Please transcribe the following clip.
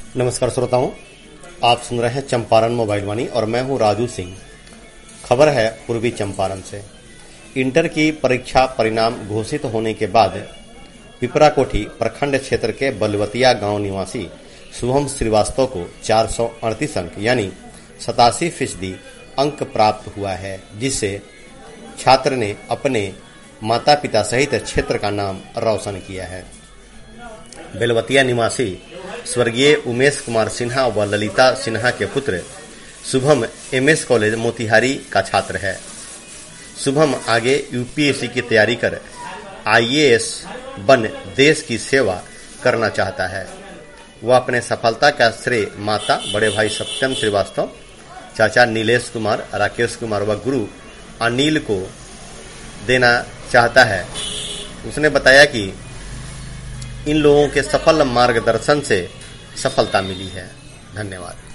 नमस्कार श्रोताओं, आप सुन रहे हैं चंपारण मोबाइल वाणी और मैं हूं राजू सिंह। खबर है पूर्वी चंपारण से। इंटर की परीक्षा परिणाम घोषित होने के बाद पिपराकोठी प्रखंड क्षेत्र के बलवतिया गांव निवासी शुभम श्रीवास्तव को 438 अंक यानी 87% अंक प्राप्त हुआ है, जिससे छात्र ने अपने माता पिता सहित क्षेत्र का नाम रोशन किया है। बेलवतिया निवासी स्वर्गीय उमेश कुमार सिन्हा व ललिता सिन्हा के पुत्र शुभम एमएस कॉलेज मोतिहारी का छात्र है। शुभम आगे यूपीएससी की तैयारी कर आईएएस बन देश की सेवा करना चाहता है। वह अपने सफलता का श्रेय माता बड़े भाई सत्यम श्रीवास्तव, चाचा नीलेश कुमार, राकेश कुमार व गुरु अनिल को देना चाहता है। उसने बताया कि इन लोगों के सफल मार्गदर्शन से सफलता मिली है। धन्यवाद।